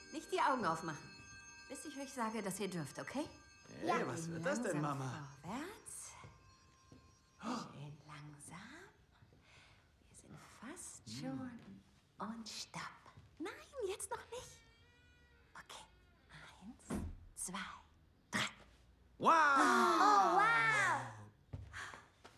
Nicht die Augen aufmachen, bis ich euch sage, dass ihr dürft, okay? Hey, was wird das denn, Mama? Vorwärts. Schön langsam. Wir sind fast schon. Und stopp. Nein, jetzt noch nicht. Okay. 1, 2, 3. Wow!